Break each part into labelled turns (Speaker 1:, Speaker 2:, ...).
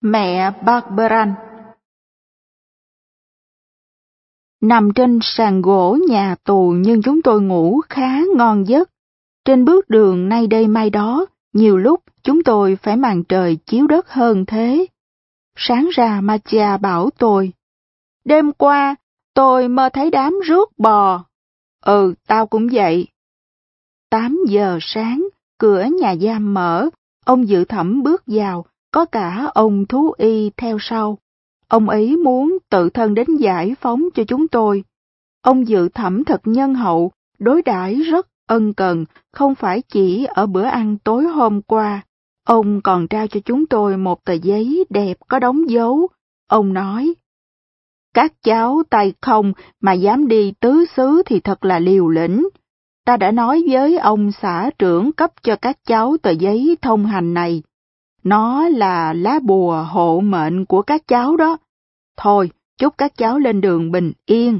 Speaker 1: Mẹ Barberan. Nằm trên sàn gỗ nhà tù nhưng chúng tôi ngủ khá ngon giấc. Trên bước đường nay đây mai đó, nhiều lúc chúng tôi phải màn trời chiếu đất hơn thế. Sáng ra Matia bảo tôi, đêm qua tôi mơ thấy đám rước bò. Ừ, tao cũng vậy. 8 giờ sáng, cửa nhà giam mở, ông dự thẩm bước vào, có cả ông thú y theo sau. Ông ấy muốn tự thân đến giải phóng cho chúng tôi. Ông dự thẩm thật nhân hậu, đối đãi rất ân cần, không phải chỉ ở bữa ăn tối hôm qua. Ông còn trao cho chúng tôi một tờ giấy đẹp có đóng dấu. Ông nói, các cháu tay không mà dám đi tứ xứ thì thật là liều lĩnh. Ta đã nói với ông xã trưởng cấp cho các cháu tờ giấy thông hành này. Nó là lá bùa hộ mệnh của các cháu đó. Thôi, chúc các cháu lên đường bình yên.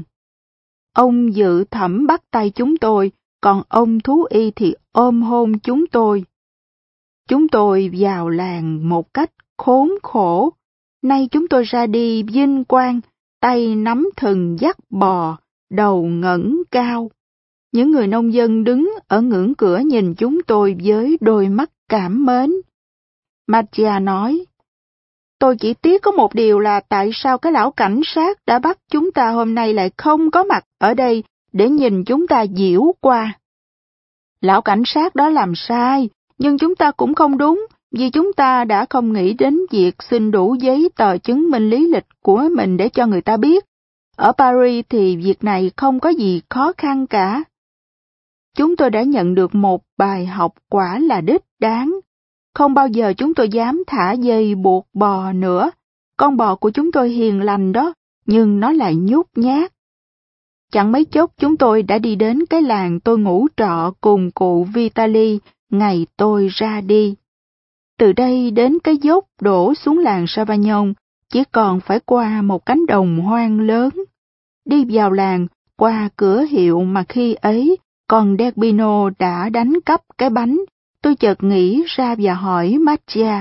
Speaker 1: Ông dự thẩm bắt tay chúng tôi, còn ông thú y thì ôm hôn chúng tôi. Chúng tôi vào làng một cách khốn khổ. Nay chúng tôi ra đi vinh quang, tay nắm thừng dắt bò, đầu ngẩng cao. Những người nông dân đứng ở ngưỡng cửa nhìn chúng tôi với đôi mắt cảm mến. Matia nói, tôi chỉ tiếc có một điều là tại sao cái lão cảnh sát đã bắt chúng ta hôm nay lại không có mặt ở đây để nhìn chúng ta diễu qua. Lão cảnh sát đó làm sai, nhưng chúng ta cũng không đúng, vì chúng ta đã không nghĩ đến việc xin đủ giấy tờ chứng minh lý lịch của mình để cho người ta biết. Ở Paris thì việc này không có gì khó khăn cả. Chúng tôi đã nhận được một bài học quả là đích đáng. Không bao giờ chúng tôi dám thả dây buộc bò nữa. Con bò của chúng tôi hiền lành đó, nhưng nó lại nhút nhát. Chẳng mấy chốc chúng tôi đã đi đến cái làng tôi ngủ trọ cùng cụ Vitali ngày tôi ra đi. Từ đây đến cái dốc đổ xuống làng Savagnon chỉ còn phải qua một cánh đồng hoang lớn. Đi vào làng, qua cửa hiệu mà khi ấy con Derbino đã đánh cắp cái bánh, tôi chợt nghĩ ra và hỏi Matia.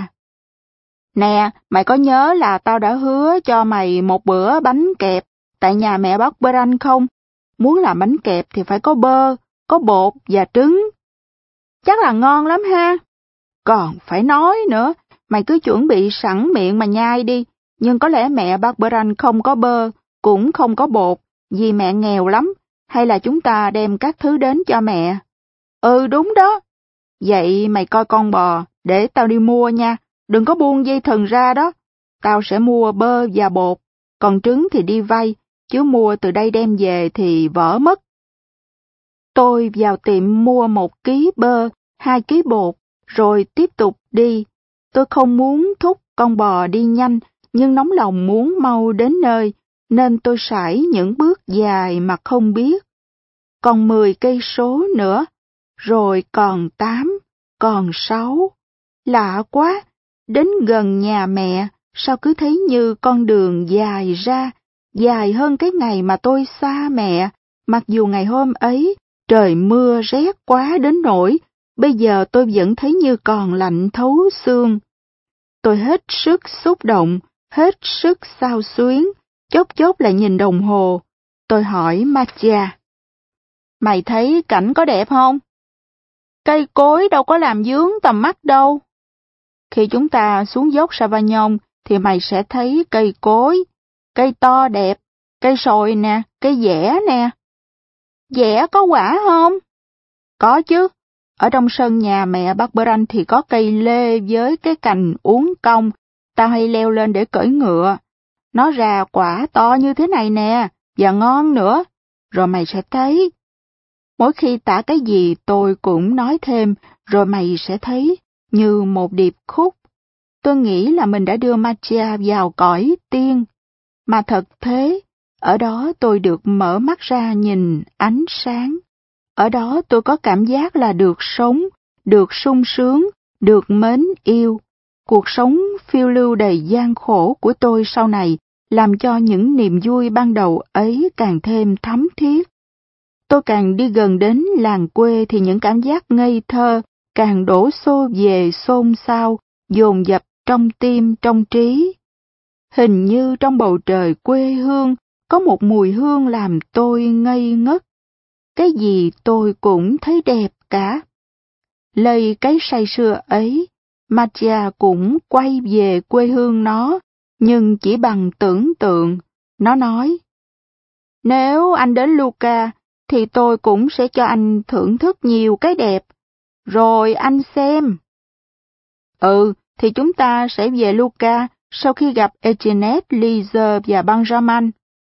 Speaker 1: Nè, mày có nhớ là tao đã hứa cho mày một bữa bánh kẹp tại nhà mẹ Barberan không? Muốn làm bánh kẹp thì phải có bơ, có bột và trứng. Chắc là ngon lắm ha. Còn phải nói nữa, mày cứ chuẩn bị sẵn miệng mà nhai đi, nhưng có lẽ mẹ Barberan không có bơ, cũng không có bột, vì mẹ nghèo lắm, hay là chúng ta đem các thứ đến cho mẹ? Ừ, đúng đó. Vậy mày coi con bò, để tao đi mua nha, đừng có buông dây thừng ra đó. Tao sẽ mua bơ và bột, còn trứng thì đi vay, chứ mua từ đây đem về thì vỡ mất. Tôi vào tiệm mua 1 ký bơ, 2 ký bột, rồi tiếp tục đi. Tôi không muốn thúc con bò đi nhanh, nhưng nóng lòng muốn mau đến nơi, nên tôi sải những bước dài mà không biết. Còn 10 cây số nữa, rồi còn 8, còn 6. Lạ quá, đến gần nhà mẹ, sao cứ thấy như con đường dài ra, dài hơn cái ngày mà tôi xa mẹ, mặc dù ngày hôm ấy trời mưa rét quá đến nỗi, bây giờ tôi vẫn thấy như còn lạnh thấu xương. Tôi hết sức xúc động, hết sức xao xuyến, chốc chốc lại nhìn đồng hồ. Tôi hỏi Matia, mày thấy cảnh có đẹp không? Cây cối đâu có làm vướng tầm mắt đâu. Khi chúng ta xuống dốc Savagnon thì mày sẽ thấy cây cối, cây to đẹp, cây sồi nè, cây dẻ nè. Dẻ có quả không? Có chứ. Ở trong sân nhà mẹ Barberan thì có cây lê với cái cành uốn cong, tao hay leo lên để cưỡi ngựa. Nó ra quả to như thế này nè, và ngon nữa, rồi mày sẽ thấy. Mỗi khi tả cái gì tôi cũng nói thêm, rồi mày sẽ thấy, như một điệp khúc. Tôi nghĩ là mình đã đưa Matia vào cõi tiên. Mà thật thế, ở đó tôi được mở mắt ra nhìn ánh sáng. Ở đó tôi có cảm giác là được sống, được sung sướng, được mến yêu. Cuộc sống phiêu lưu đầy gian khổ của tôi sau này làm cho những niềm vui ban đầu ấy càng thêm thấm thiết. Tôi càng đi gần đến làng quê thì những cảm giác ngây thơ càng đổ xô về xôn xao, dồn dập trong tim, trong trí. Hình như trong bầu trời quê hương có một mùi hương làm tôi ngây ngất. Cái gì tôi cũng thấy đẹp cả. Lây cái say sưa ấy, Mattia cũng quay về quê hương nó, nhưng chỉ bằng tưởng tượng. Nó nói, nếu anh đến Lucca, thì tôi cũng sẽ cho anh thưởng thức nhiều cái đẹp. Rồi anh xem. Thì chúng ta sẽ về Lucca sau khi gặp Etienne, Lise và Benjamin.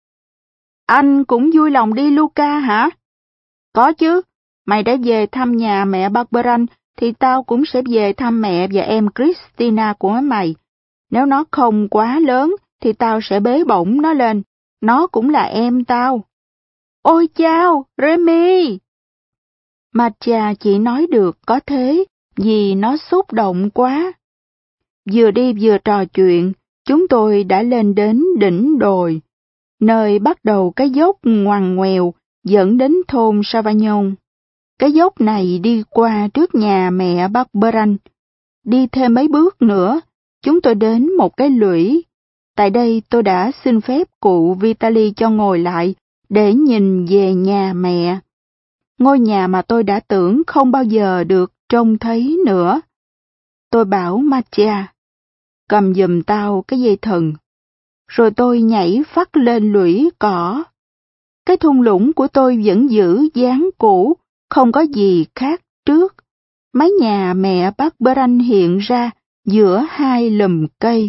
Speaker 1: Anh cũng vui lòng đi Lucca hả? Có chứ, mày đã về thăm nhà mẹ Barberan, thì tao cũng sẽ về thăm mẹ và em Christina của mày. Nếu nó không quá lớn, thì tao sẽ bế bổng nó lên. Nó cũng là em tao. Ôi chao, Remy! Mattia chỉ nói được có thế, vì nó xúc động quá. Vừa đi vừa trò chuyện, chúng tôi đã lên đến đỉnh đồi, nơi bắt đầu cái dốc ngoằn ngoèo dẫn đến thôn Savagnon. Cái dốc này đi qua trước nhà mẹ Barberan. Đi thêm mấy bước nữa, chúng tôi đến một cái lũy. Tại đây tôi đã xin phép cụ Vitali cho ngồi lại để nhìn về nhà mẹ. Ngôi nhà mà tôi đã tưởng không bao giờ được trông thấy nữa. Tôi bảo Mattia, cầm giùm tao cái dây thừng. Rồi tôi nhảy phắt lên lũy cỏ. Cái thung lũng của tôi vẫn giữ dáng cũ, không có gì khác trước. Mái nhà mẹ Barberan hiện ra giữa hai lùm cây.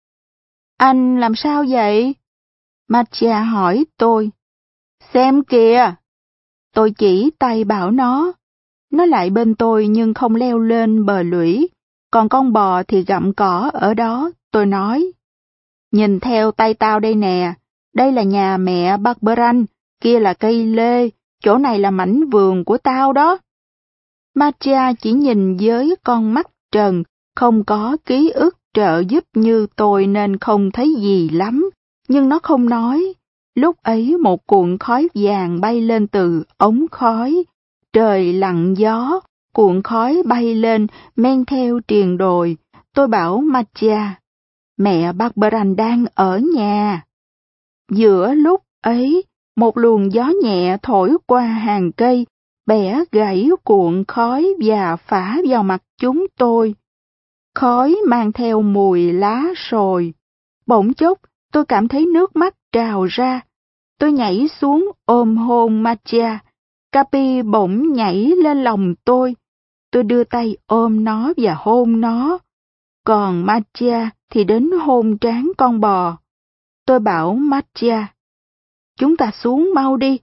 Speaker 1: Anh làm sao vậy? Mattia hỏi tôi. Xem kìa. Tôi chỉ tay bảo nó. Nó lại bên tôi nhưng không leo lên bờ lũy, còn con bò thì gặm cỏ ở đó. Tôi nói. Nhìn theo tay tao đây nè, đây là nhà mẹ Barberan, kia là cây lê, chỗ này là mảnh vườn của tao đó. Mattia chỉ nhìn với con mắt trần, không có ký ức trợ giúp như tôi nên không thấy gì lắm, nhưng nó không nói. Lúc ấy một cuộn khói vàng bay lên từ ống khói, trời lặng gió, cuộn khói bay lên men theo triền đồi. Tôi bảo Mattia, mẹ Barberan đang ở nhà. Giữa lúc ấy, một luồng gió nhẹ thổi qua hàng cây, bẻ gãy cuộn khói và phả vào mặt chúng tôi. Khói mang theo mùi lá sồi. Bỗng chốc, tôi cảm thấy nước mắt trào ra. Tôi nhảy xuống ôm hôn Mattia. Capi bỗng nhảy lên lòng tôi. Tôi đưa tay ôm nó và hôn nó. Còn Mattia thì đến hôn trán con bò. Tôi bảo Mattia, chúng ta xuống mau đi.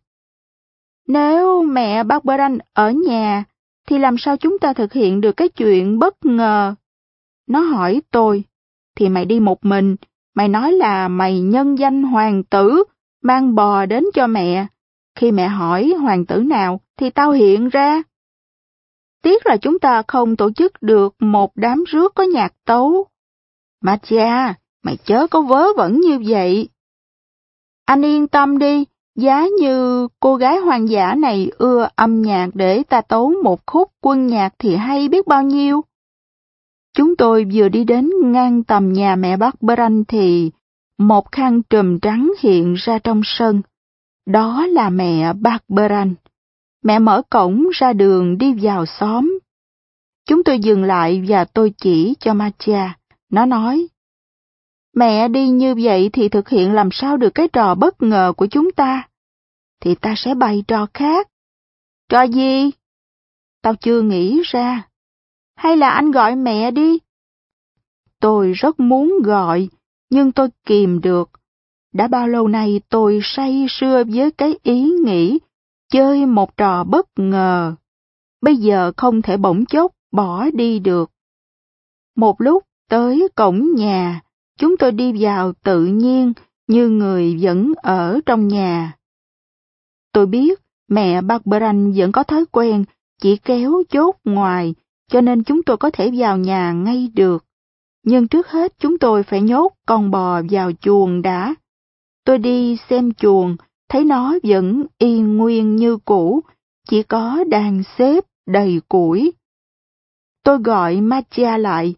Speaker 1: Nếu mẹ Barberan ở nhà, thì làm sao chúng ta thực hiện được cái chuyện bất ngờ? Nó hỏi tôi, thì mày đi một mình, mày nói là mày nhân danh hoàng tử, mang bò đến cho mẹ. Khi mẹ hỏi hoàng tử nào, thì tao hiện ra. Tiếc là chúng ta không tổ chức được một đám rước có nhạc tấu. Mattia, mày chớ có vớ vẩn như vậy. Anh yên tâm đi, giá như cô gái hoang dã này ưa âm nhạc để ta tấu một khúc quân nhạc thì hay biết bao nhiêu. Chúng tôi vừa đi đến ngang tầm nhà mẹ Barberan thì một khăn trùm trắng hiện ra trong sân. Đó là mẹ Barberan. Mẹ mở cổng ra đường đi vào xóm. Chúng tôi dừng lại và tôi chỉ cho Mattia. Nó nói, mẹ đi như vậy thì thực hiện làm sao được cái trò bất ngờ của chúng ta? Thì ta sẽ bày trò khác. Trò gì? Tao chưa nghĩ ra. Hay là anh gọi mẹ đi? Tôi rất muốn gọi, nhưng tôi kìm được. Đã bao lâu nay tôi say sưa với cái ý nghĩ chơi một trò bất ngờ. Bây giờ không thể bỗng chốc bỏ đi được. Một lúc tới cổng nhà, chúng tôi đi vào tự nhiên như người vẫn ở trong nhà. Tôi biết mẹ Barberan vẫn có thói quen chỉ kéo chốt ngoài, cho nên chúng tôi có thể vào nhà ngay được. Nhưng trước hết chúng tôi phải nhốt con bò vào chuồng đã. Tôi đi xem chuồng, thấy nó vẫn y nguyên như cũ, chỉ có đàn xếp đầy củi. Tôi gọi Mattia lại,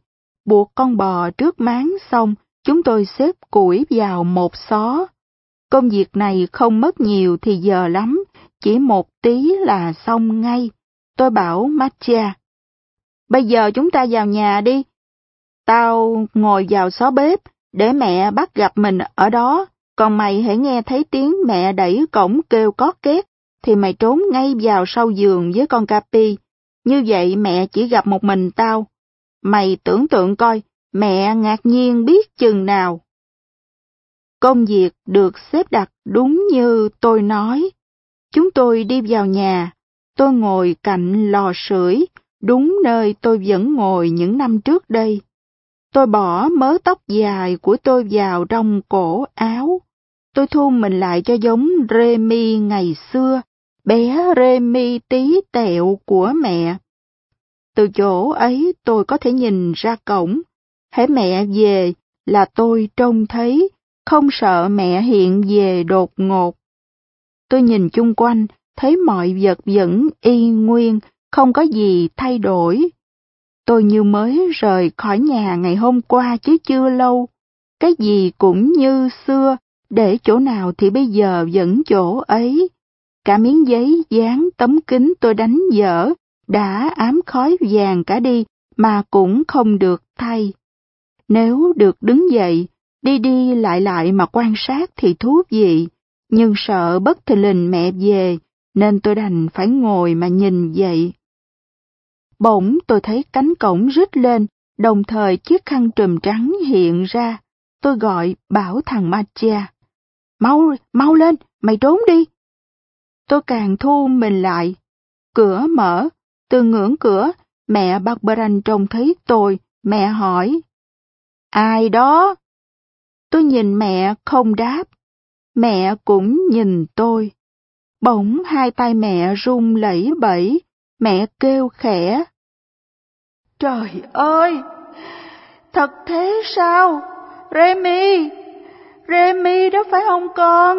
Speaker 1: buộc con bò trước máng xong, chúng tôi xếp củi vào một xó. Công việc này không mất nhiều thì giờ lắm, chỉ một tí là xong ngay. Tôi bảo Mattia, bây giờ chúng ta vào nhà đi. Tao ngồi vào xó bếp, để mẹ bắt gặp mình ở đó, còn mày hãy nghe thấy tiếng mẹ đẩy cổng kêu cót két, thì mày trốn ngay vào sau giường với con Capi. Như vậy mẹ chỉ gặp một mình tao. Mày tưởng tượng coi, mẹ ngạc nhiên biết chừng nào. Công việc được xếp đặt đúng như tôi nói. Chúng tôi đi vào nhà, tôi ngồi cạnh lò sưởi, đúng nơi tôi vẫn ngồi những năm trước đây. Tôi bỏ mớ tóc dài của tôi vào trong cổ áo. Tôi thu mình lại cho giống Remy ngày xưa, bé Remy tí tẹo của mẹ. Từ chỗ ấy tôi có thể nhìn ra cổng. Hễ mẹ về là tôi trông thấy, không sợ mẹ hiện về đột ngột. Tôi nhìn chung quanh, thấy mọi vật vẫn y nguyên, không có gì thay đổi. Tôi như mới rời khỏi nhà ngày hôm qua chứ chưa lâu. Cái gì cũng như xưa, để chỗ nào thì bây giờ vẫn chỗ ấy. Cả miếng giấy dán tấm kính tôi đánh dở, đã ám khói vàng cả đi mà cũng không được thay. Nếu được đứng dậy, đi đi lại mà quan sát thì thú vị, nhưng sợ bất thình lình mẹ về, nên tôi đành phải ngồi mà nhìn vậy. Bỗng tôi thấy cánh cổng rít lên, đồng thời chiếc khăn trùm trắng hiện ra. Tôi gọi bảo thằng Mattia, mau lên, mày trốn đi. Tôi càng thu mình lại. Cửa mở, từ ngưỡng cửa, mẹ Barbaran trông thấy tôi, mẹ hỏi, ai đó? Tôi nhìn mẹ không đáp, mẹ cũng nhìn tôi. Bỗng hai tay mẹ run lẩy bẩy, mẹ kêu khẽ. Trời ơi! Thật thế sao? Remy đó phải không con?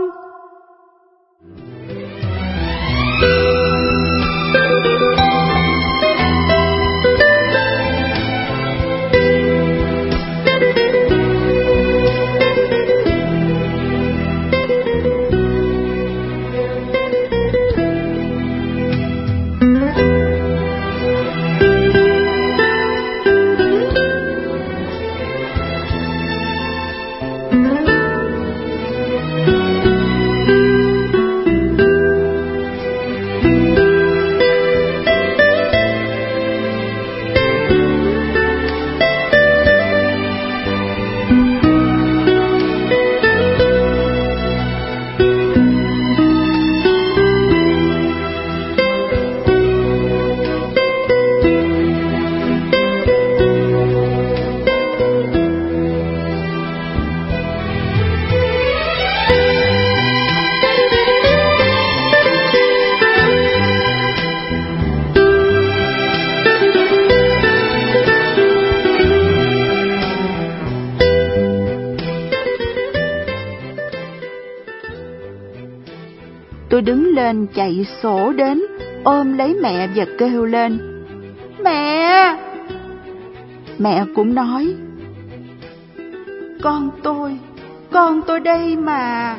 Speaker 1: Tôi đứng lên chạy sổ đến, ôm lấy mẹ và kêu lên. Mẹ! Mẹ cũng nói. Con tôi đây mà.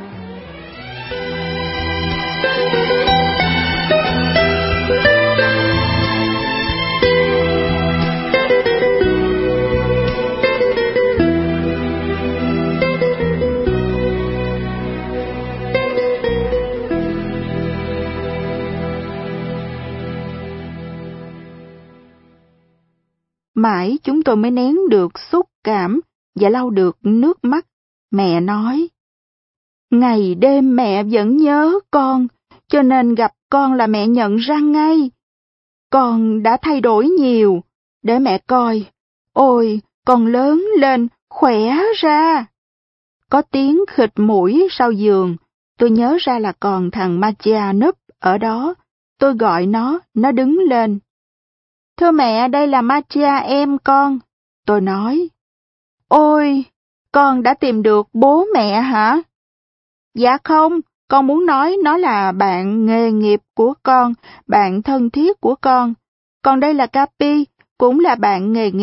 Speaker 1: Mãi chúng tôi mới nén được xúc cảm và lau được nước mắt. Mẹ nói, ngày đêm mẹ vẫn nhớ con, cho nên gặp con là mẹ nhận ra ngay. Con đã thay đổi nhiều, để mẹ coi. Ôi, con lớn lên, khỏe ra. Có tiếng khịt mũi sau giường, tôi nhớ ra là còn thằng Mattia núp ở đó. Tôi gọi nó đứng lên. Thưa mẹ, đây là Mattia em con. Tôi nói. Ôi, con đã tìm được bố mẹ hả? Dạ không, con muốn nói nó là bạn nghề nghiệp của con, bạn thân thiết của con. Còn đây là Capi, cũng là bạn nghề nghiệp,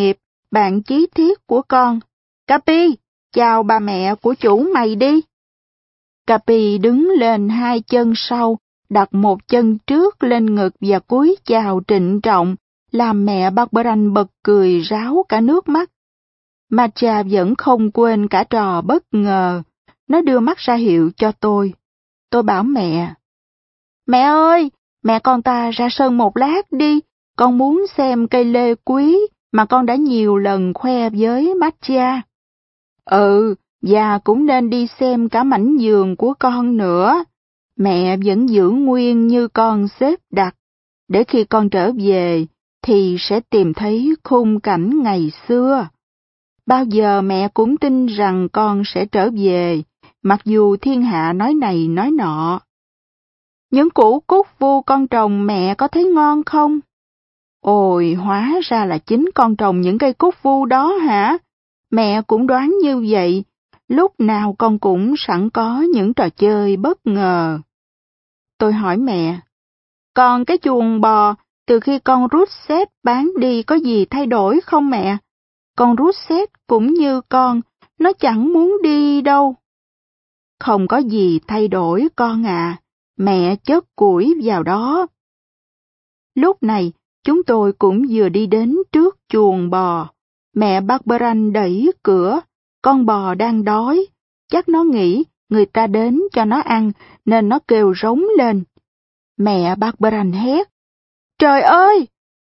Speaker 1: bạn chí thiết của con. Capi, chào bà mẹ của chủ mày đi. Capi đứng lên hai chân sau, đặt một chân trước lên ngực và cúi chào trịnh trọng, làm mẹ Barberin bật cười ráo cả nước mắt. Macha vẫn không quên cả trò bất ngờ. Nó đưa mắt ra hiệu cho tôi. Tôi bảo mẹ. Mẹ ơi, mẹ con ta ra sân một lát đi. Con muốn xem cây lê quý mà con đã nhiều lần khoe với Macha. Ừ, và cũng nên đi xem cả mảnh vườn của con nữa. Mẹ vẫn giữ nguyên như con xếp đặt. Để khi con trở về, thì sẽ tìm thấy khung cảnh ngày xưa. Bao giờ mẹ cũng tin rằng con sẽ trở về, mặc dù thiên hạ nói này nói nọ. Những củ cúc vu con trồng mẹ có thấy ngon không? Ôi, hóa ra là chính con trồng những cây cúc vu đó hả? Mẹ cũng đoán như vậy, lúc nào con cũng sẵn có những trò chơi bất ngờ. Tôi hỏi mẹ, còn cái chuồng bò, từ khi con Russet bán đi có gì thay đổi không mẹ? Con Russet cũng như con, nó chẳng muốn đi đâu. Không có gì thay đổi con à, mẹ chất củi vào đó. Lúc này, chúng tôi cũng vừa đi đến trước chuồng bò. Mẹ Barberin đẩy cửa, con bò đang đói. Chắc nó nghĩ người ta đến cho nó ăn, nên nó kêu rống lên. Mẹ Barberin hét. Trời ơi!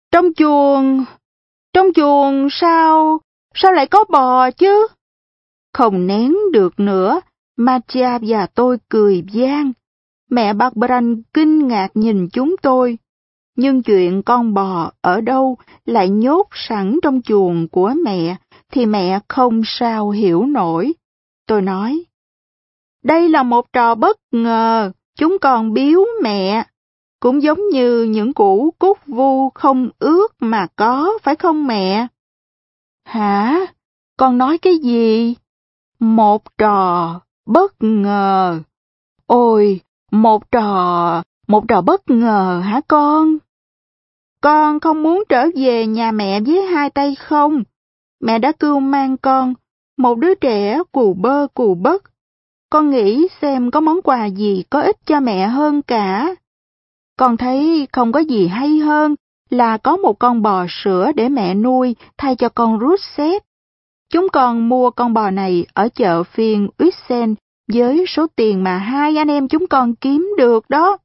Speaker 1: Trong chuồng sao lại có bò chứ? Không nén được nữa, Macha và tôi cười vang. Mẹ Barberin kinh ngạc nhìn chúng tôi. Nhưng chuyện con bò ở đâu lại nhốt sẵn trong chuồng của mẹ thì mẹ không sao hiểu nổi. Tôi nói, đây là một trò bất ngờ, chúng con biếu mẹ. Cũng giống như những củ cúc vu không ướt mà có, phải không mẹ? Hả? Con nói cái gì? Một trò bất ngờ. Ôi, một trò bất ngờ hả con? Con không muốn trở về nhà mẹ với hai tay không? Mẹ đã cưu mang con, một đứa trẻ cù bơ cù bất. Con nghĩ xem có món quà gì có ích cho mẹ hơn cả. Con thấy không có gì hay hơn là có một con bò sữa để mẹ nuôi thay cho con Russet. Chúng con mua con bò này ở chợ phiên Uixen với số tiền mà hai anh em chúng con kiếm được đó.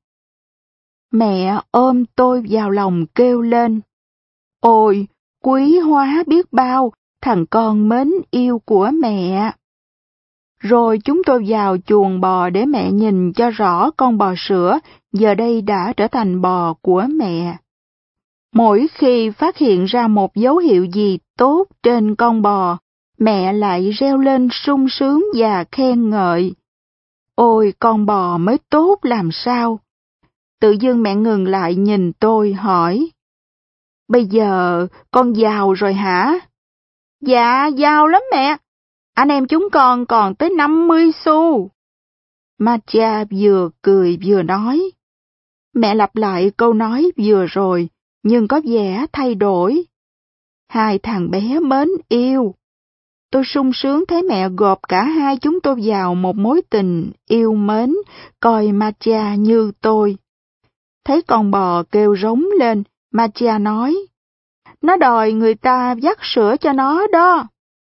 Speaker 1: Mẹ ôm tôi vào lòng kêu lên. Ôi, quý hóa biết bao, thằng con mến yêu của mẹ. Rồi chúng tôi vào chuồng bò để mẹ nhìn cho rõ con bò sữa giờ đây đã trở thành bò của mẹ. Mỗi khi phát hiện ra một dấu hiệu gì tốt trên con bò, mẹ lại reo lên sung sướng và khen ngợi. Ôi, con bò mới tốt làm sao? Tự dưng mẹ ngừng lại nhìn tôi hỏi. Bây giờ con giàu rồi hả? Dạ, giàu lắm mẹ. Anh em chúng con còn tới 50 xu. Macha vừa cười vừa nói. Mẹ lặp lại câu nói vừa rồi, nhưng có vẻ thay đổi. Hai thằng bé mến yêu. Tôi sung sướng thấy mẹ gộp cả hai chúng tôi vào một mối tình yêu mến, coi Macha như tôi. Thấy con bò kêu rống lên, Macha nói, nó đòi người ta vắt sữa cho nó đó.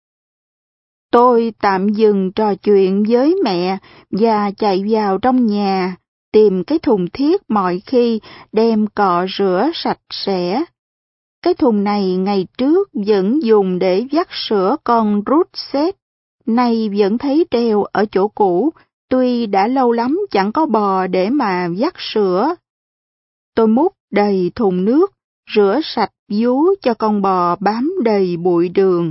Speaker 1: Tôi tạm dừng trò chuyện với mẹ và chạy vào trong nhà, tìm cái thùng thiết mọi khi đem cọ rửa sạch sẽ. Cái thùng này ngày trước vẫn dùng để vắt sữa con Russet, nay vẫn thấy treo ở chỗ cũ, tuy đã lâu lắm chẳng có bò để mà vắt sữa. Tôi múc đầy thùng nước, rửa sạch vú cho con bò bám đầy bụi đường.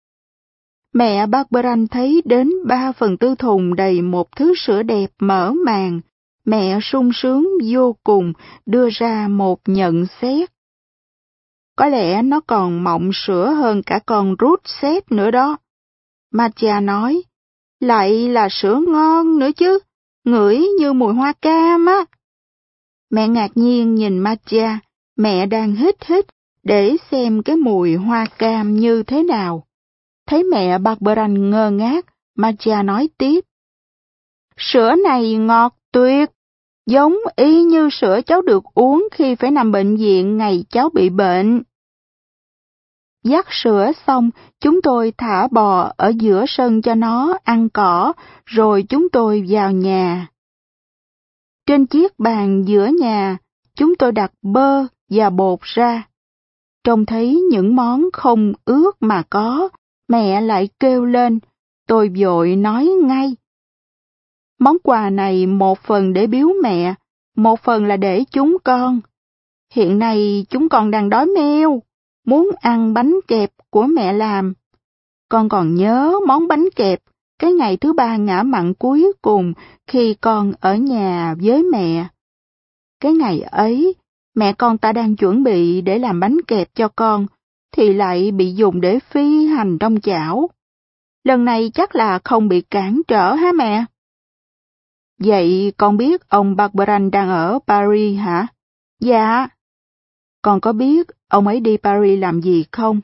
Speaker 1: Mẹ Barberin thấy đến 3/4 thùng đầy một thứ sữa đẹp mở màn. Mẹ sung sướng vô cùng đưa ra một nhận xét. Có lẽ nó còn mọng sữa hơn cả con Russet nữa đó. Macha nói, lại là sữa ngon nữa chứ, ngửi như mùi hoa cam á. Mẹ ngạc nhiên nhìn Macha, mẹ đang hít để xem cái mùi hoa cam như thế nào. Thấy mẹ Barberin ngơ ngác, Marcia nói tiếp. Sữa này ngọt tuyệt, giống y như sữa cháu được uống khi phải nằm bệnh viện ngày cháu bị bệnh. Dắt sữa xong, chúng tôi thả bò ở giữa sân cho nó ăn cỏ, rồi chúng tôi vào nhà. Trên chiếc bàn giữa nhà, chúng tôi đặt bơ và bột ra. Trông thấy những món không ước mà có, mẹ lại kêu lên, tôi vội nói ngay. Món quà này một phần để biếu mẹ, một phần là để chúng con. Hiện nay chúng con đang đói meo, muốn ăn bánh kẹp của mẹ làm. Con còn nhớ món bánh kẹp cái ngày thứ 3 ngã mặn cuối cùng khi con ở nhà với mẹ. Cái ngày ấy, mẹ con ta đang chuẩn bị để làm bánh kẹp cho con, thì lại bị dùng để phi hành trong chảo. Lần này chắc là không bị cản trở hả mẹ? Vậy con biết ông Barberin đang ở Paris hả? Dạ. Con có biết ông ấy đi Paris làm gì không?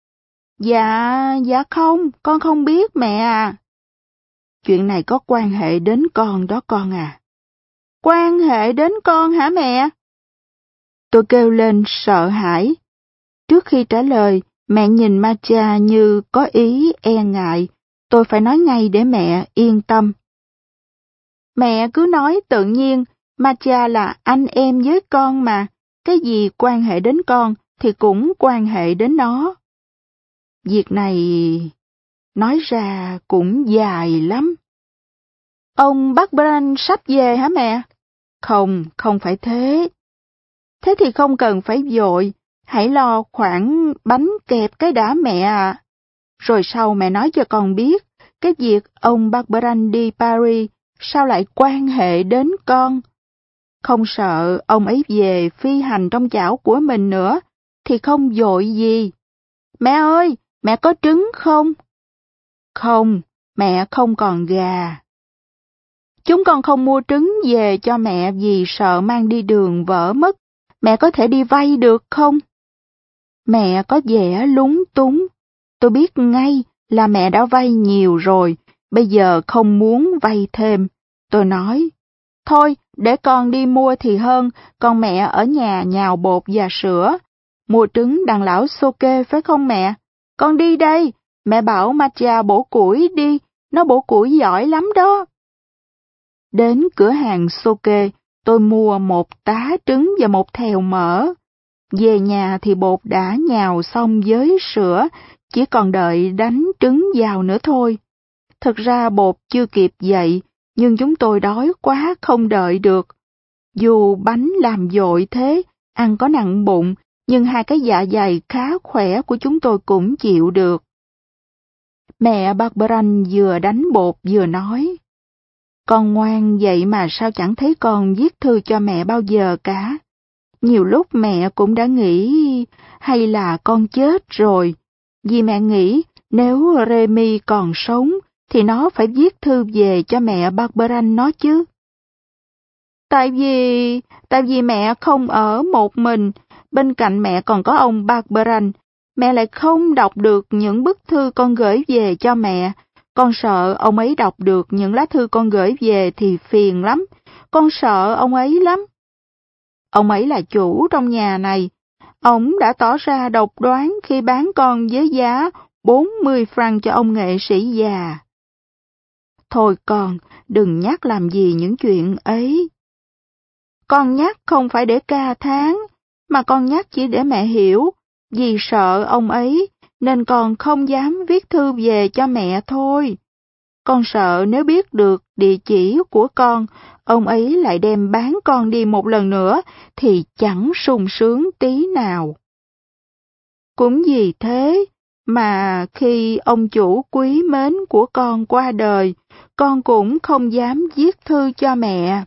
Speaker 1: Dạ không, con không biết mẹ à. Chuyện này có quan hệ đến con đó con à. Quan hệ đến con hả mẹ? Tôi kêu lên sợ hãi. Trước khi trả lời, mẹ nhìn Marcia như có ý e ngại. Tôi phải nói ngay để mẹ yên tâm. Mẹ cứ nói tự nhiên, Marcia là anh em với con mà. Cái gì quan hệ đến con thì cũng quan hệ đến nó. Việc này nói ra cũng dài lắm. Ông Barberin sắp về hả mẹ? Không phải thế. Thế thì không cần phải vội, hãy lo khoản bánh kẹp cái đã mẹ ạ. Rồi sau mẹ nói cho con biết, cái việc ông Barberin đi Paris sao lại quan hệ đến con. Không sợ ông ấy về phi hành trong chảo của mình nữa, thì không vội gì. Mẹ ơi, mẹ có trứng không? Không, mẹ không còn gà. Chúng con không mua trứng về cho mẹ vì sợ mang đi đường vỡ mất. Mẹ có thể đi vay được không? Mẹ có vẻ lúng túng. Tôi biết ngay là mẹ đã vay nhiều rồi, bây giờ không muốn vay thêm. Tôi nói, thôi, để con đi mua thì hơn, còn mẹ ở nhà nhào bột và sữa. Mua trứng đằng lão Soke phải không mẹ? Con đi đây, mẹ bảo Marcia bổ củi đi, nó bổ củi giỏi lắm đó. Đến cửa hàng Soke, tôi mua một tá trứng và một thèo mỡ. Về nhà thì bột đã nhào xong với sữa, chỉ còn đợi đánh trứng vào nữa thôi. Thật ra bột chưa kịp dậy, nhưng chúng tôi đói quá không đợi được. Dù bánh làm vội thế, ăn có nặng bụng, nhưng hai cái dạ dày khá khỏe của chúng tôi cũng chịu được. Mẹ Barberin vừa đánh bột vừa nói, con ngoan vậy mà sao chẳng thấy con viết thư cho mẹ bao giờ cả. Nhiều lúc mẹ cũng đã nghĩ hay là con chết rồi, vì mẹ nghĩ nếu Remy còn sống thì nó phải viết thư về cho mẹ Barberin nó chứ. Tại vì mẹ không ở một mình, bên cạnh mẹ còn có ông Barberin, mẹ lại không đọc được những bức thư con gửi về cho mẹ. Con sợ ông ấy đọc được những lá thư con gửi về thì phiền lắm, con sợ ông ấy lắm. Ông ấy là chủ trong nhà này, ông đã tỏ ra độc đoán khi bán con với giá 40 franc cho ông nghệ sĩ già. Thôi con, đừng nhắc làm gì những chuyện ấy. Con nhắc không phải để ca thán, mà con nhắc chỉ để mẹ hiểu, vì sợ ông ấy, nên con không dám viết thư về cho mẹ thôi. Con sợ nếu biết được địa chỉ của con, ông ấy lại đem bán con đi một lần nữa, thì chẳng sung sướng tí nào. Cũng vì thế mà khi ông chủ quý mến của con qua đời, con cũng không dám viết thư cho mẹ.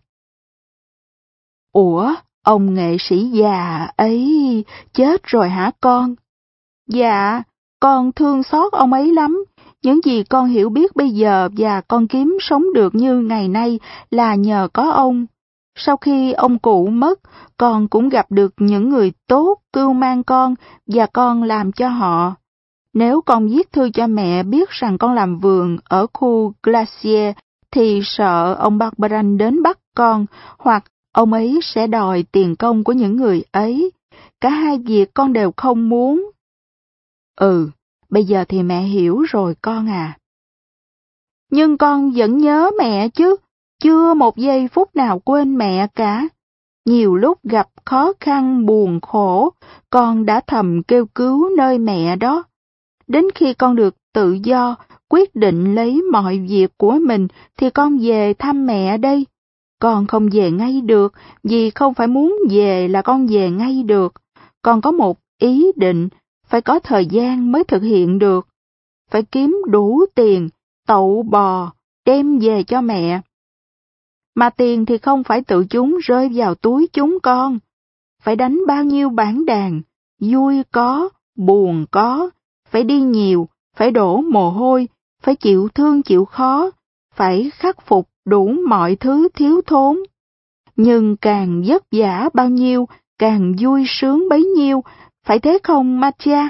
Speaker 1: Ủa, ông nghệ sĩ già ấy chết rồi hả con? Dạ, con thương xót ông ấy lắm. Những gì con hiểu biết bây giờ và con kiếm sống được như ngày nay là nhờ có ông. Sau khi ông cụ mất, con cũng gặp được những người tốt cưu mang con và con làm cho họ. Nếu con viết thư cho mẹ biết rằng con làm vườn ở khu Glacier thì sợ ông Barberan đến bắt con, hoặc ông ấy sẽ đòi tiền công của những người ấy. Cả hai việc con đều không muốn. Ừ, bây giờ thì mẹ hiểu rồi con à. Nhưng con vẫn nhớ mẹ chứ, chưa một giây phút nào quên mẹ cả. Nhiều lúc gặp khó khăn buồn khổ, con đã thầm kêu cứu nơi mẹ đó. Đến khi con được tự do, quyết định lấy mọi việc của mình thì con về thăm mẹ đây. Con không về ngay được, vì không phải muốn về là con về ngay được. Con có một ý định, phải có thời gian mới thực hiện được. Phải kiếm đủ tiền, tậu bò, đem về cho mẹ. Mà tiền thì không phải tự chúng rơi vào túi chúng con. Phải đánh bao nhiêu bản đàn, vui có, buồn có, phải đi nhiều, phải đổ mồ hôi, phải chịu thương chịu khó, phải khắc phục đủ mọi thứ thiếu thốn. Nhưng càng vất vả bao nhiêu, càng vui sướng bấy nhiêu, phải thế không Matia?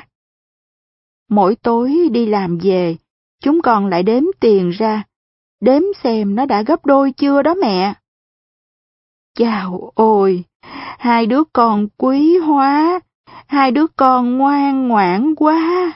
Speaker 1: Mỗi tối đi làm về, chúng con lại đếm tiền ra, đếm xem nó đã gấp đôi chưa đó mẹ. Chào ôi, hai đứa con quý hóa, hai đứa con ngoan ngoãn quá.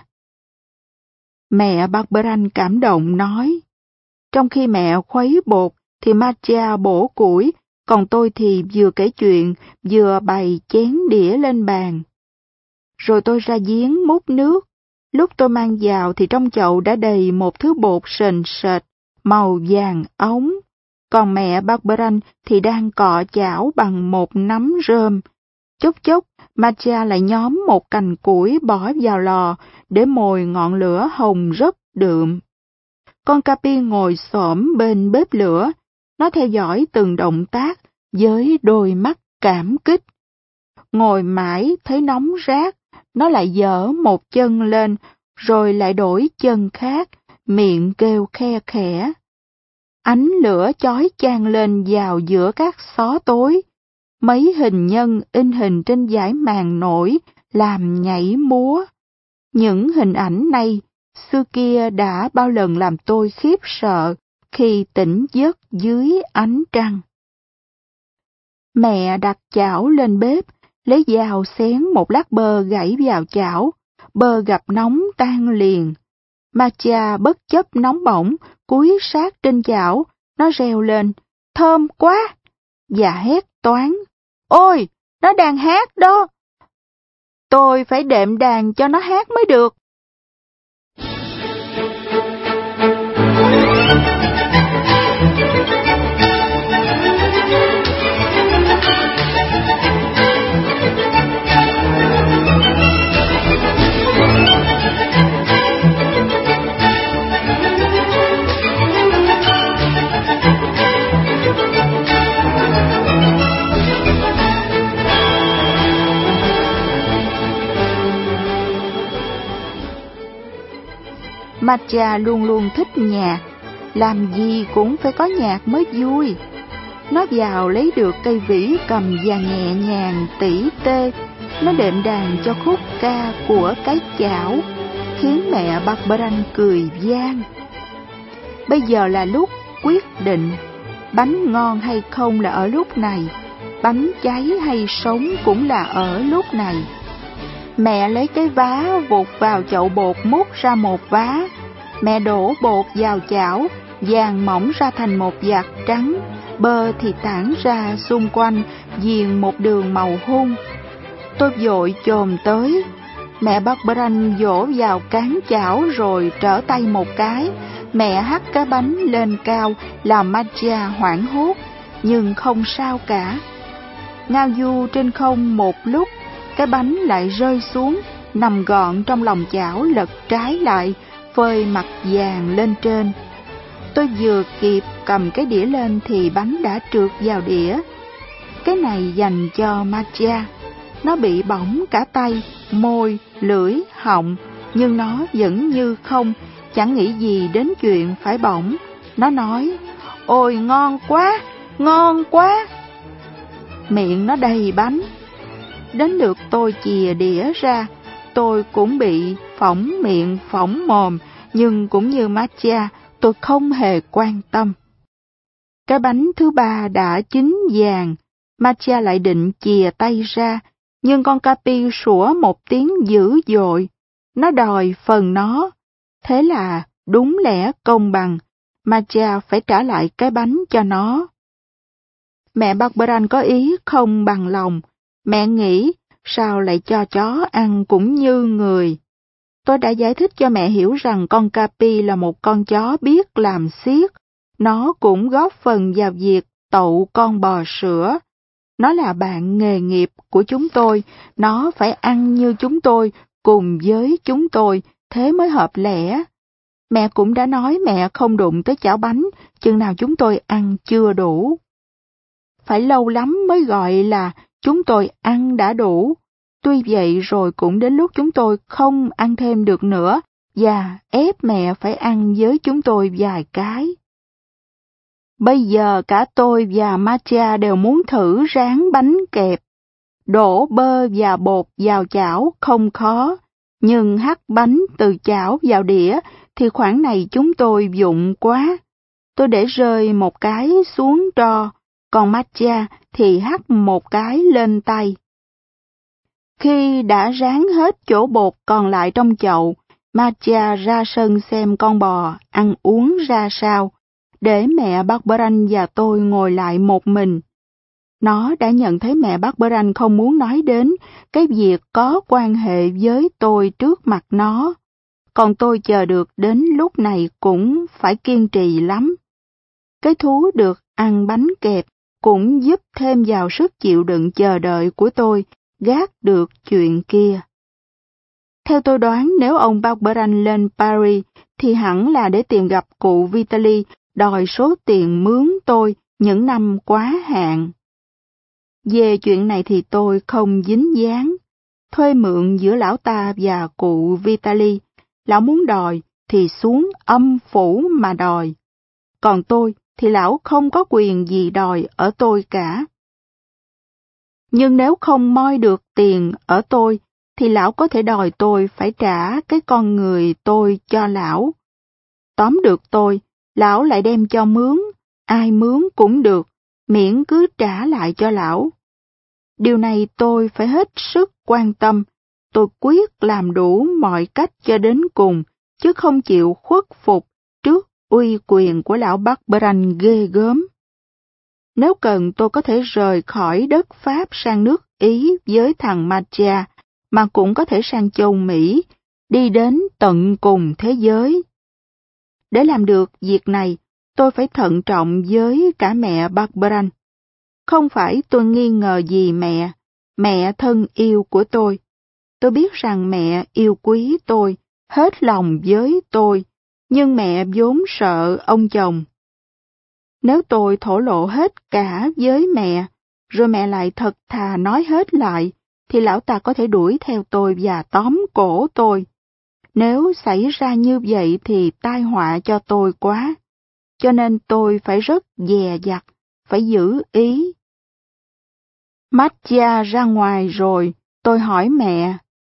Speaker 1: Mẹ Barberan cảm động nói. Trong khi mẹ khuấy bột thì Matia bổ củi, còn tôi thì vừa kể chuyện, vừa bày chén đĩa lên bàn. Rồi tôi ra giếng múc nước. Lúc tôi mang vào thì trong chậu đã đầy một thứ bột sền sệt, màu vàng óng. Còn mẹ Barberan thì đang cọ chảo bằng một nắm rơm. Chốc chốc, Matia lại nhóm một cành củi bỏ vào lò để mồi ngọn lửa hồng rất đượm. Con Capi ngồi xổm bên bếp lửa, nó theo dõi từng động tác với đôi mắt cảm kích. Ngồi mãi thấy nóng rát, nó lại giở một chân lên, rồi lại đổi chân khác, miệng kêu khe khẽ. Ánh lửa chói chang lên vào giữa các xó tối. Mấy hình nhân in hình trên dải màn nổi làm nhảy múa. Những hình ảnh này, xưa kia đã bao lần làm tôi khiếp sợ khi tỉnh giấc dưới ánh trăng. Mẹ đặt chảo lên bếp, lấy dao xén một lát bơ gãy vào chảo, bơ gặp nóng tan liền. Matia bất chấp nóng bỏng, cúi sát trên chảo, nó reo lên, thơm quá, và hét toáng. Ôi, nó đang hát đó. Tôi phải đệm đàn cho nó hát mới được. Matia luôn luôn thích nhạc, làm gì cũng phải có nhạc mới vui. Nó vào lấy được cây vĩ cầm và nhẹ nhàng tỉ tê, nó đệm đàn cho khúc ca của cái chảo, khiến mẹ Barberan cười vang. Bây giờ là lúc quyết định, bánh ngon hay không là ở lúc này, bánh cháy hay sống cũng là ở lúc này. Mẹ lấy cái vá vụt vào chậu bột múc ra một vá. Mẹ đổ bột vào chảo, vàng mỏng ra thành một vạt trắng, bơ thì tản ra xung quanh, viền một đường màu hung. Tôi vội chồm tới. Mẹ Barberan vỗ vào cán chảo rồi trở tay một cái. Mẹ hất cái bánh lên cao, làm Matia hoảng hốt, nhưng không sao cả. Ngao du trên không một lúc, cái bánh lại rơi xuống, nằm gọn trong lòng chảo lật trái lại, phơi mặt vàng lên trên. Tôi vừa kịp cầm cái đĩa lên thì bánh đã trượt vào đĩa. Cái này dành cho Matia. Nó bị bỏng cả tay, môi, lưỡi, họng, nhưng nó vẫn như không, chẳng nghĩ gì đến chuyện phải bỏng. Nó nói, ôi ngon quá, ngon quá. miệng nó đầy bánh. Đến lượt tôi chìa đĩa ra, tôi cũng bị phỏng miệng phỏng mồm, nhưng cũng như Matcha, tôi không hề quan tâm. Cái bánh thứ ba đã chín vàng, Matcha lại định chìa tay ra, nhưng con Capi sủa một tiếng dữ dội. Nó đòi phần nó. Thế là đúng lẽ công bằng, Matcha phải trả lại cái bánh cho nó. Mẹ Barberin có ý không bằng lòng. Mẹ nghĩ, sao lại cho chó ăn cũng như người. Tôi đã giải thích cho mẹ hiểu rằng con Capi là một con chó biết làm xiếc. Nó cũng góp phần vào việc tậu con bò sữa. Nó là bạn nghề nghiệp của chúng tôi, nó phải ăn như chúng tôi, cùng với chúng tôi, thế mới hợp lẽ. Mẹ cũng đã nói mẹ không đụng tới chảo bánh, chừng nào chúng tôi ăn chưa đủ. Phải lâu lắm mới gọi là chúng tôi ăn đã đủ. Tuy vậy rồi cũng đến lúc chúng tôi không ăn thêm được nữa, và ép mẹ phải ăn với chúng tôi vài cái. Bây giờ cả tôi và Matcha đều muốn thử rán bánh kẹp. Đổ bơ và bột vào chảo không khó, nhưng hắt bánh từ chảo vào đĩa thì khoản này chúng tôi vụng quá. Tôi để rơi một cái xuống tro, còn Matcha thì hắt một cái lên tay. Khi đã rán hết chỗ bột còn lại trong chậu, Matcha ra sân xem con bò ăn uống ra sao, để mẹ Barberin và tôi ngồi lại một mình. Nó đã nhận thấy mẹ Barberin không muốn nói đến cái việc có quan hệ với tôi trước mặt nó, còn tôi chờ được đến lúc này cũng phải kiên trì lắm. Cái thú được ăn bánh kẹp cũng giúp thêm vào sức chịu đựng chờ đợi của tôi gác được chuyện kia. Theo tôi đoán nếu ông Barberin lên Paris thì hẳn là để tìm gặp cụ Vitaly đòi số tiền mướn tôi những năm quá hạn. Về chuyện này thì tôi không dính dáng. Thuê mượn giữa lão ta và cụ Vitaly, lão muốn đòi thì xuống âm phủ mà đòi. Còn tôi thì lão không có quyền gì đòi ở tôi cả. Nhưng nếu không moi được tiền ở tôi, thì lão có thể đòi tôi phải trả cái con người tôi cho lão. Tóm được tôi, lão lại đem cho mướn, ai mướn cũng được, miễn cứ trả lại cho lão. Điều này tôi phải hết sức quan tâm, tôi quyết làm đủ mọi cách cho đến cùng, chứ không chịu khuất phục trước uy quyền của lão Barberin ghê gớm. Nếu cần tôi có thể rời khỏi đất Pháp sang nước Ý với thằng Matcha, mà cũng có thể sang châu Mỹ, đi đến tận cùng thế giới. Để làm được việc này, tôi phải thận trọng với cả mẹ Barberin. Không phải tôi nghi ngờ gì mẹ thân yêu của tôi. Tôi biết rằng mẹ yêu quý tôi, hết lòng với tôi, nhưng mẹ vốn sợ ông chồng. Nếu tôi thổ lộ hết cả với mẹ, rồi mẹ lại thật thà nói hết lại, thì lão ta có thể đuổi theo tôi và tóm cổ tôi. Nếu xảy ra như vậy thì tai họa cho tôi quá, cho nên tôi phải rất dè dặt, phải giữ ý. Matcha ra ngoài rồi, tôi hỏi mẹ.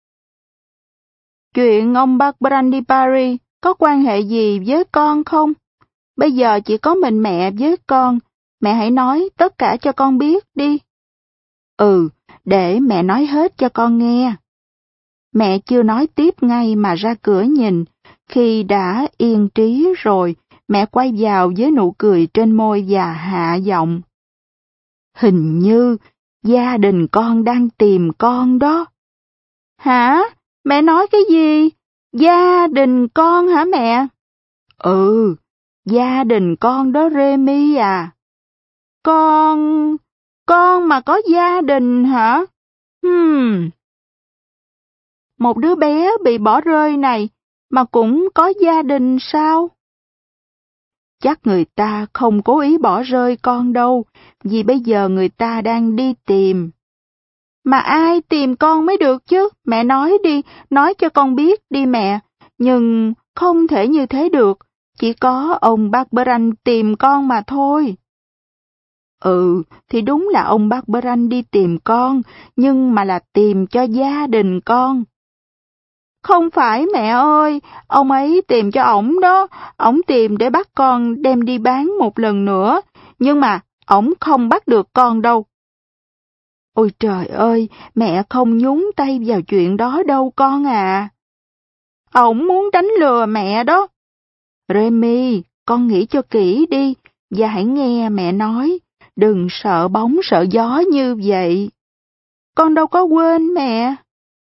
Speaker 1: Chuyện ông Barberin đi Paris có quan hệ gì với con không? Bây giờ chỉ có mình mẹ với con, mẹ hãy nói tất cả cho con biết đi. Ừ, để mẹ nói hết cho con nghe. Mẹ chưa nói tiếp ngay mà ra cửa nhìn, khi đã yên trí rồi, mẹ quay vào với nụ cười trên môi và hạ giọng. Hình như gia đình con đang tìm con đó. Hả? Mẹ nói cái gì? Gia đình con hả mẹ? Ừ, gia đình con đó Remy à. Con mà có gia đình hả? Một đứa bé bị bỏ rơi này mà cũng có gia đình sao? Chắc người ta không cố ý bỏ rơi con đâu, vì bây giờ người ta đang đi tìm. Mà ai tìm con mới được chứ? Mẹ nói đi, nói cho con biết đi mẹ. Nhưng không thể như thế được, chỉ có ông Barberin tìm con mà thôi. Thì đúng là ông Barberan đi tìm con, nhưng mà là tìm cho gia đình con. Không phải mẹ ơi, ông ấy tìm cho ổng đó, ổng tìm để bắt con đem đi bán một lần nữa, nhưng mà ổng không bắt được con đâu. Ôi trời ơi, mẹ không nhúng tay vào chuyện đó đâu con à. Ổng muốn đánh lừa mẹ đó. Remy, con nghĩ cho kỹ đi, và hãy nghe mẹ nói, đừng sợ bóng sợ gió như vậy. Con đâu có quên mẹ.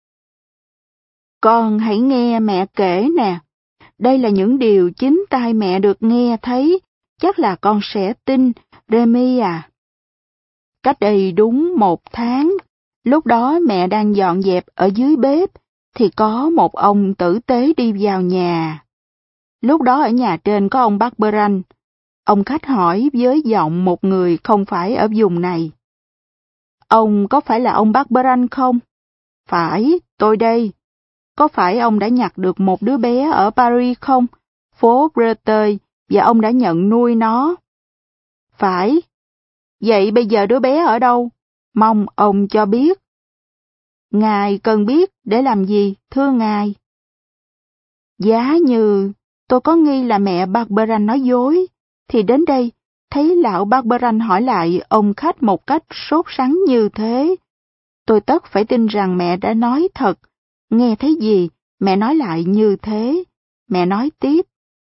Speaker 1: Con hãy nghe mẹ kể nè. Đây là những điều chính tai mẹ được nghe thấy, chắc là con sẽ tin, Remy à. Cách đây đúng 1 tháng, lúc đó mẹ đang dọn dẹp ở dưới bếp, thì có một ông tử tế đi vào nhà. Lúc đó ở nhà trên có ông Barberan. Ông khách hỏi với giọng một người không phải ở vùng này. Ông có phải là ông Barberan không? Phải, tôi đây. Có phải ông đã nhặt được một đứa bé ở Paris không? Phố Breteuil, và ông đã nhận nuôi nó. Phải. Vậy bây giờ đứa bé ở đâu? Mong ông cho biết. Ngài cần biết để làm gì, thưa ngài? Giá như tôi có nghi là mẹ Barberan nói dối, thì đến đây, thấy lão Barberan hỏi lại ông khách một cách sốt sắng như thế. Tôi tất phải tin rằng mẹ đã nói thật. Nghe thấy gì, mẹ nói lại như thế. Mẹ nói tiếp.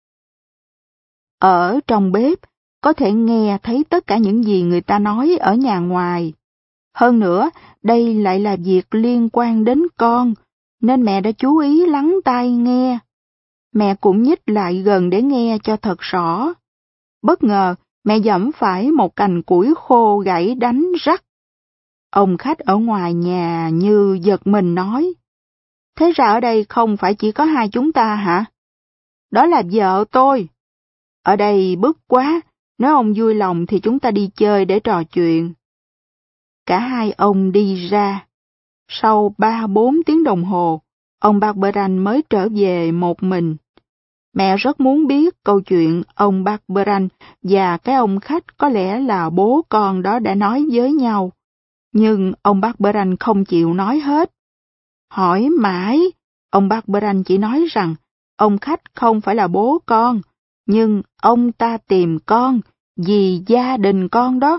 Speaker 1: Ở trong bếp, có thể nghe thấy tất cả những gì người ta nói ở nhà ngoài. Hơn nữa, đây lại là việc liên quan đến con, nên mẹ đã chú ý lắng tai nghe. Mẹ cũng nhích lại gần để nghe cho thật rõ. Bất ngờ, mẹ giẫm phải một cành củi khô gãy đánh rắc. Ông khách ở ngoài nhà như giật mình nói. Thế ra ở đây không phải chỉ có hai chúng ta hả? Đó là vợ tôi. Ở đây bức quá, nếu ông vui lòng thì chúng ta đi chơi để trò chuyện. Cả hai ông đi ra. Sau 3-4 tiếng đồng hồ, ông Barberan mới trở về một mình. Mẹ rất muốn biết câu chuyện ông Barberan và cái ông khách có lẽ là bố con đó đã nói với nhau. Nhưng ông Barberan không chịu nói hết. Hỏi mãi, ông Barberan chỉ nói rằng ông khách không phải là bố con, nhưng ông ta tìm con vì gia đình con đó.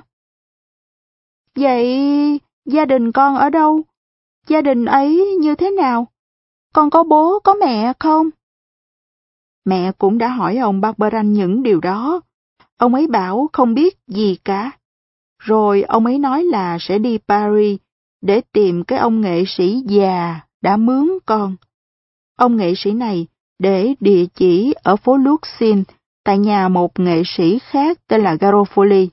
Speaker 1: Vậy gia đình con ở đâu? Gia đình ấy như thế nào? Con có bố có mẹ không? Mẹ cũng đã hỏi ông Barberan những điều đó. Ông ấy bảo không biết gì cả. Rồi ông ấy nói là sẽ đi Paris để tìm cái ông nghệ sĩ già đã mướn con. Ông nghệ sĩ này để địa chỉ ở phố Luxin tại nhà một nghệ sĩ khác tên là Garofoli.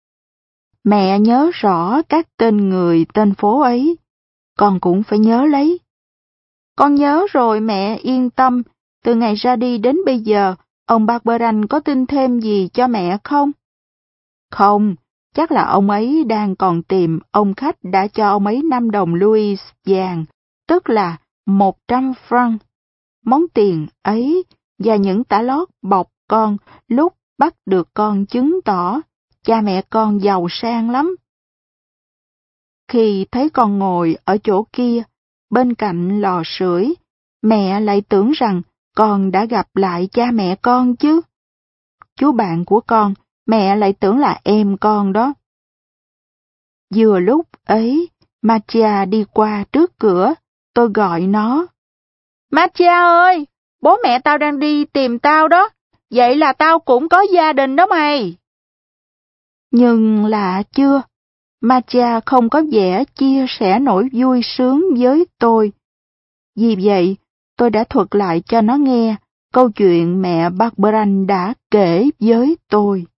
Speaker 1: Mẹ nhớ rõ các tên người tên phố ấy. Con cũng phải nhớ lấy. Con nhớ rồi mẹ yên tâm. Từ ngày ra đi đến bây giờ, ông Barberan có tin thêm gì cho mẹ không? Không, chắc là ông ấy đang còn tìm ông khách đã cho ông ấy 5 đồng Louis vàng, tức là 100 franc. Món tiền ấy và những tả lót bọc con lúc bắt được con chứng tỏ cha mẹ con giàu sang lắm. Khi thấy con ngồi ở chỗ kia, bên cạnh lò sưởi, mẹ lại tưởng rằng con đã gặp lại cha mẹ con chứ. Chú bạn của con, mẹ lại tưởng là em con đó. Vừa lúc ấy, Matia đi qua trước cửa, tôi gọi nó. Matia ơi, bố mẹ tao đang đi tìm tao đó, vậy là tao cũng có gia đình đó mày. Nhưng lạ chưa, Matia không có vẻ chia sẻ nỗi vui sướng với tôi. Vì vậy, tôi đã thuật lại cho nó nghe câu chuyện mẹ Barberan đã kể với tôi.